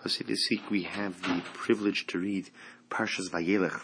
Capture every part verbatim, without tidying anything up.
Chassid, this week we have the privilege to read Parshas Vayelech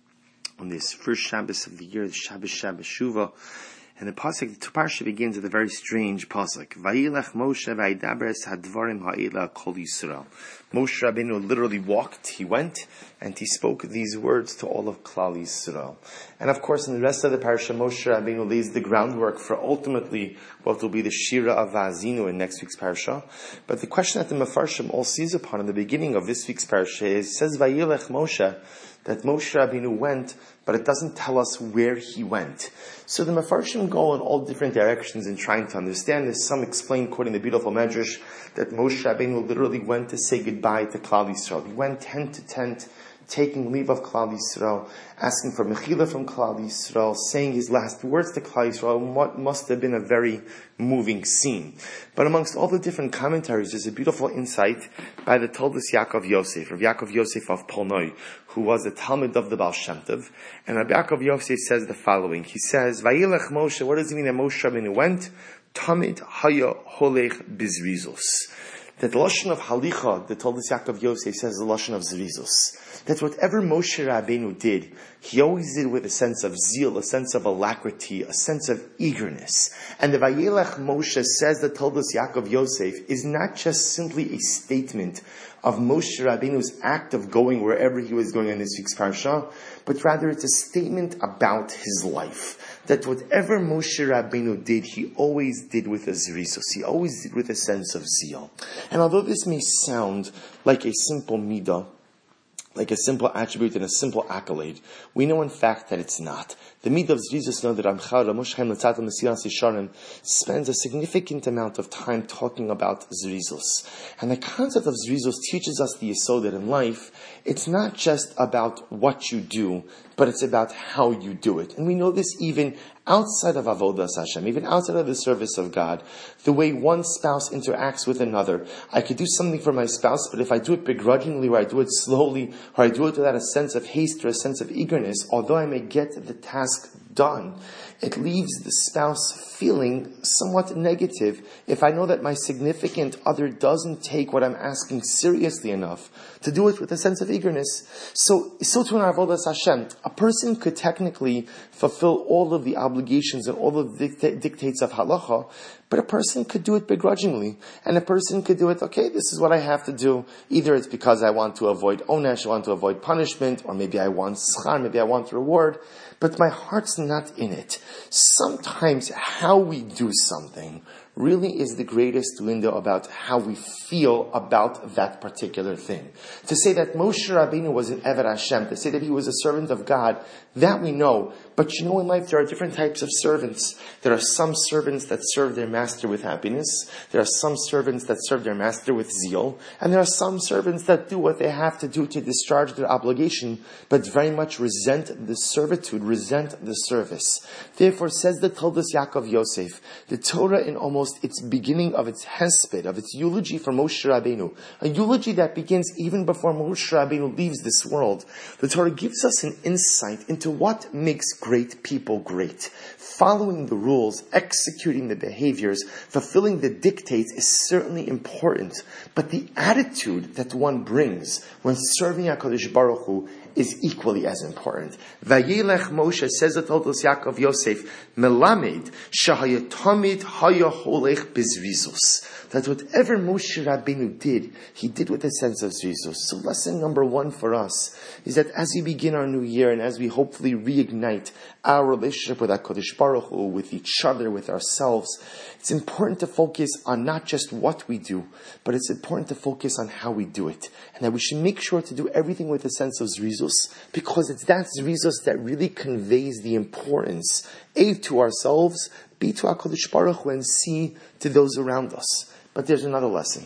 on this first Shabbos of the year, the Shabbos Shabbos Shuvah. And the pasuk, the parsha begins with a very strange pasuk. Vayelech Moshe v'aydaber es hadvarim ha'ela kol Yisrael. Moshe Rabbeinu literally walked, he went, and he spoke these words to all of Klal Yisrael. And of course, in the rest of the parsha, Moshe Rabbeinu lays the groundwork for ultimately what will be the Shira of Va'azinu in next week's parsha. But the question that the Mefarshim all sees upon in the beginning of this week's parsha is, says Vayelech Moshe, that Moshe Rabbeinu went, but it doesn't tell us where he went. So the Mefarshim go in all different directions in trying to understand this. Some explain, quoting the beautiful Medrash, that Moshe Rabbeinu literally went to say goodbye to Klal Yisrael. He went tent to tent, taking leave of Klal Yisrael, asking for mechila from Klal Yisrael, saying his last words to Klal Yisrael, what must have been a very moving scene. But amongst all the different commentaries, there's a beautiful insight by the Toldos Yaakov Yosef, Rav Yaakov Yosef of Polnoi, who was a Talmud of the Baal Shem Tov. And Rav Yaakov Yosef says the following. He says, Vayelech Moshe, what does it mean that Moshe Rabbeinu went? Tamid haya holech bizrizos. That the Lashon of Halicha, the Toldos Yaakov Yosef says the Lashon of Zrizos. That whatever Moshe Rabbeinu did, he always did with a sense of zeal, a sense of alacrity, a sense of eagerness. And the Vayelech Moshe says the Toldos Yaakov Yosef is not just simply a statement of Moshe Rabbeinu's act of going wherever he was going in this week's parsha, but rather it's a statement about his life. That whatever Moshe Rabbeinu did, he always did with a zrizos. He always did with a sense of zeal. And although this may sound like a simple midah, like a simple attribute and a simple accolade, we know in fact that it's not. The midah of zrizos know that Ramchal Moshe Chaim L'Tzata Mesilas Yesharim spends a significant amount of time talking about zrizos. And the concept of zrizos teaches us the yesod that in life, it's not just about what you do, but it's about how you do it. And we know this even outside of Avodas Hashem, even outside of the service of God, the way one spouse interacts with another. I could do something for my spouse, but if I do it begrudgingly, or I do it slowly, or I do it without a sense of haste or a sense of eagerness, although I may get the task done, it leaves the spouse feeling somewhat negative if I know that my significant other doesn't take what I'm asking seriously enough to do it with a sense of eagerness. So, so to an Avodas Hashem, a person could technically fulfill all of the obligations and all of the dicta- dictates of halacha, but a person could do it begrudgingly. And a person could do it, okay, this is what I have to do. Either it's because I want to avoid onesh, I want to avoid punishment, or maybe I want schar, maybe I want reward, but my heart's not in it. Sometimes how we do something really is the greatest window about how we feel about that particular thing. To say that Moshe Rabbeinu was an Eved Hashem, to say that he was a servant of God, that we know. But you know, in life there are different types of servants. There are some servants that serve their master with happiness. There are some servants that serve their master with zeal. And there are some servants that do what they have to do to discharge their obligation, but very much resent the servitude, resent the service. Therefore, says the Toldos Yaakov Yosef, the Torah in almost its beginning of its hesped, of its eulogy for Moshe Rabbeinu, a eulogy that begins even before Moshe Rabbeinu leaves this world, the Torah gives us an insight into what makes great people great. Following the rules, executing the behaviors, fulfilling the dictates is certainly important, but the attitude that one brings when serving HaKadosh Baruch Hu is equally as important. Vayelech Moshe, says the Toldos Yaakov Yosef, Melamed shahaya tamid haya holech bizrizos. That whatever Moshe Rabbeinu did, he did with a sense of zrizos. So lesson number one for us is that as we begin our new year and as we hopefully reignite our relationship with HaKadosh Baruch Hu, with each other, with ourselves, it's important to focus on not just what we do, but it's important to focus on how we do it. And that we should make sure to do everything with a sense of zrizos, because it's that zrizos that really conveys the importance, A, to ourselves, B, to HaKadosh Baruch Hu, and C, to those around us. But there's another lesson.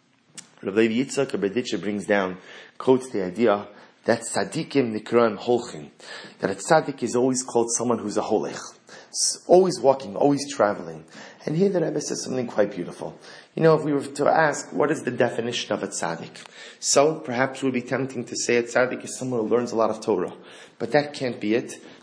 Rav Levi Yitzchak Berditcher brings down, quotes the idea that tzaddikim nikran holchin, that a tzaddik is always called someone who's a holech, always walking, always traveling. And here the Rebbe says something quite beautiful. You know, if we were to ask, what is the definition of a tzaddik? So perhaps it would be tempting to say a tzaddik is someone who learns a lot of Torah. But that can't be it,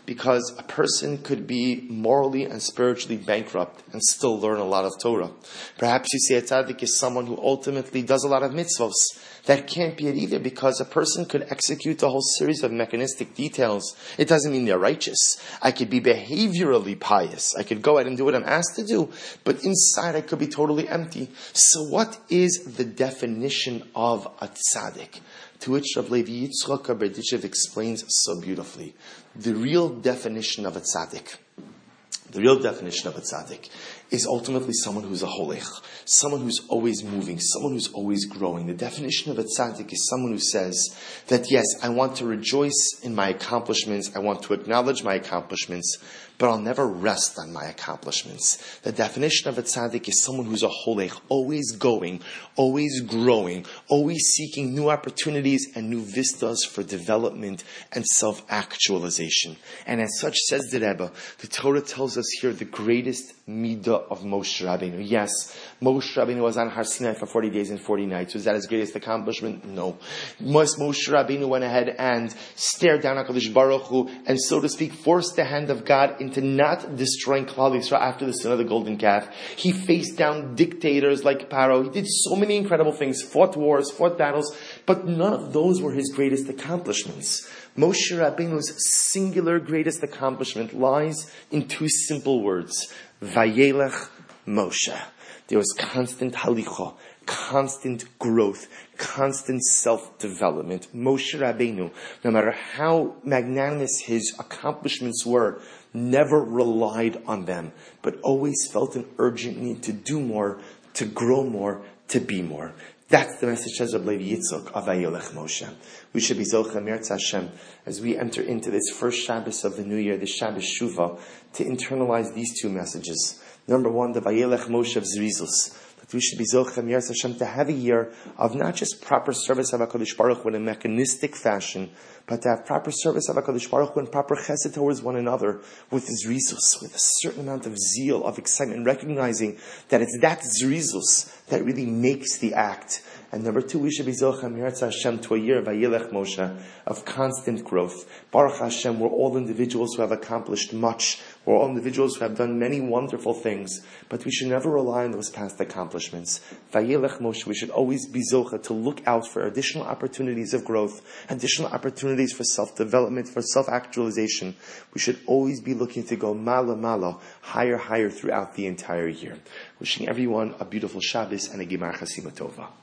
because a person could be morally and spiritually bankrupt and still learn a lot of Torah. Perhaps you say a tzaddik is someone who ultimately does a lot of mitzvos. That can't be it either, because a person could execute a whole series of mechanistic details. It doesn't mean they're righteous. I could be behaviorally pious. I could go out and do what I'm asked to do, but inside I could be totally empty. So what is the definition of a tzaddik? To which Rav Levi Yitzchak Berditchev explains so beautifully. The real definition of a tzaddik, the real definition of a tzaddik is ultimately someone who's a holech, someone who's always moving, someone who's always growing. The definition of a tzaddik is someone who says that, yes, I want to rejoice in my accomplishments, I want to acknowledge my accomplishments, but I'll never rest on my accomplishments. The definition of a tzaddik is someone who's a holech, always going, always growing, always seeking new opportunities and new vistas for development and self-actualization. And as such, says the Rebbe, the Torah tells us here the greatest midah of Moshe Rabbeinu. Yes, Moshe Rabbeinu was on Har Sinai for forty days and forty nights. Was that his greatest accomplishment? No. Moshe Rabbeinu went ahead and stared down at HaKadosh Baruch Hu and, so to speak, forced the hand of God into not destroying Klal Yisrael after the sin of the golden calf. He faced down dictators like Paro. He did so many incredible things, fought wars, fought battles, but none of those were his greatest accomplishments. Moshe Rabbeinu's singular greatest accomplishment lies in two simple words: Vayelech Moshe. There was constant halicha, constant growth, constant self-development. Moshe Rabbeinu, no matter how magnanimous his accomplishments were, never relied on them, but always felt an urgent need to do more, to grow more, to be more. That's the message, says Rabbi Levi Yitzchak, of Vayelech Moshe. We should be Zocha Mirtz Hashem as we enter into this first Shabbos of the New Year, the Shabbos Shuvah, to internalize these two messages. Number one, the Vayelech Moshe of Zrizus. That we should be Zocha Mirtz Hashem to have a year of not just proper service of HaKadosh Baruch Hu in a mechanistic fashion, but to have proper service of HaKadosh Baruch Hu and proper chesed towards one another with zrizus, with a certain amount of zeal, of excitement, recognizing that it's that zrizus that really makes the act. And number two, we should be Zocha Mirtz Hashem to a year of Vayelech Moshe, of constant growth. Baruch Hashem, we're all individuals who have accomplished much. We're all individuals who have done many wonderful things. But we should never rely on those past accomplishments. Vayelech Moshe, we should always be Zocha to look out for additional opportunities of growth, additional opportunities for self-development, for self-actualization. We should always be looking to go mala mala, higher, higher throughout the entire year. Wishing everyone a beautiful Shabbos and a Gemar Chasima Tova.